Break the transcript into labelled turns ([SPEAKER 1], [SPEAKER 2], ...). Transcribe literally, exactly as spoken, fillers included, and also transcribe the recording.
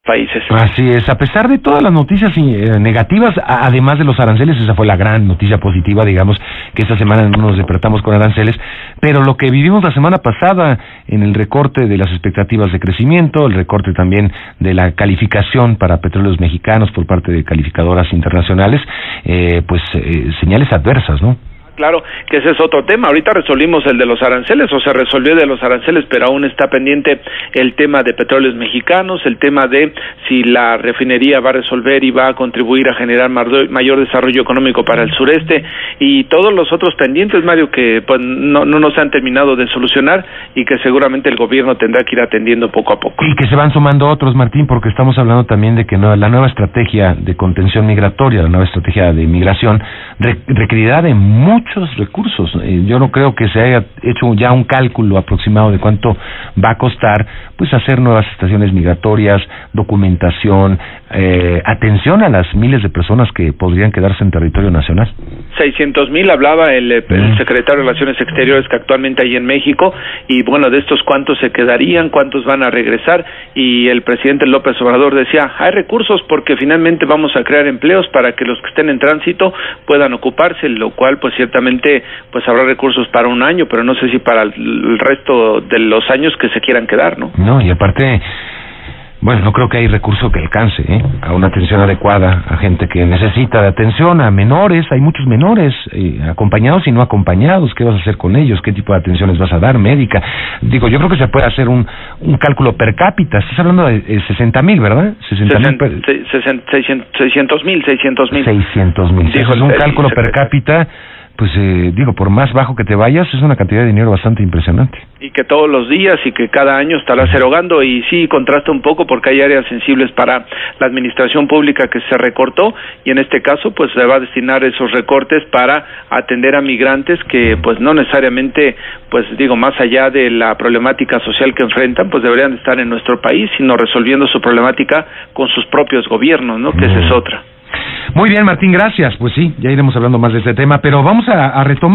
[SPEAKER 1] países.
[SPEAKER 2] Así es, a pesar de todas las noticias eh, negativas, a, además de los aranceles, esa fue la gran noticia positiva, digamos, que esta semana no nos despertamos con aranceles, pero lo que vivimos la semana pasada en el recorte de las expectativas de crecimiento, el recorte también de la calificación para petróleos mexicanos por parte de calificadoras internacionales, eh, pues eh, señales adversas, ¿no?
[SPEAKER 1] Claro, que ese es otro tema. Ahorita resolvimos el de los aranceles, o se resolvió de los aranceles, pero aún está pendiente el tema de petróleos mexicanos, el tema de si la refinería va a resolver y va a contribuir a generar mayor desarrollo económico para el sureste, y todos los otros pendientes, Mario, que pues no, no nos han terminado de solucionar y que seguramente el gobierno tendrá que ir atendiendo poco a poco.
[SPEAKER 2] Y que se van sumando otros, Martín, porque estamos hablando también de que no, la nueva estrategia de contención migratoria, la nueva estrategia de migración, re, requerirá de mucho muchos recursos. Eh, yo no creo que se haya hecho ya un cálculo aproximado de cuánto va a costar pues hacer nuevas estaciones migratorias, documentación, eh, atención a las miles de personas que podrían quedarse en territorio nacional.
[SPEAKER 1] seiscientos mil hablaba el, el mm. secretario de Relaciones Exteriores que actualmente hay en México, y bueno, de estos cuántos se quedarían, cuántos van a regresar, y el presidente López Obrador decía, hay recursos porque finalmente vamos a crear empleos para que los que estén en tránsito puedan ocuparse, lo cual pues ciertamente pues habrá recursos para un año, pero no sé si para el resto de los años que se quieran quedar, ¿no?
[SPEAKER 2] No, y aparte, bueno, no creo que hay recurso que alcance ¿eh? a una atención adecuada a gente que necesita de atención, a menores, hay muchos menores, eh, acompañados y no acompañados. ¿Qué vas a hacer con ellos? ¿Qué tipo de atenciones vas a dar? Médica. Digo, yo creo que se puede hacer un un cálculo per cápita. Estás hablando de eh, sesenta mesenta mil, ¿verdad? sesenta mil per...
[SPEAKER 1] seiscientos mil, seiscientos mil.
[SPEAKER 2] seiscientos mil. Si es un cálculo per cápita, pues eh, digo, por más bajo que te vayas, es una cantidad de dinero bastante impresionante.
[SPEAKER 1] Y que todos los días y que cada año estarás erogando, y sí contrasta un poco porque hay áreas sensibles para la administración pública que se recortó, y en este caso pues se va a destinar esos recortes para atender a migrantes que pues no necesariamente, pues digo, más allá de la problemática social que enfrentan, pues deberían estar en nuestro país, sino resolviendo su problemática con sus propios gobiernos, ¿no? Que esa es otra.
[SPEAKER 2] Muy bien, Martín, gracias. Pues sí, ya iremos hablando más de este tema, pero vamos a, a retomar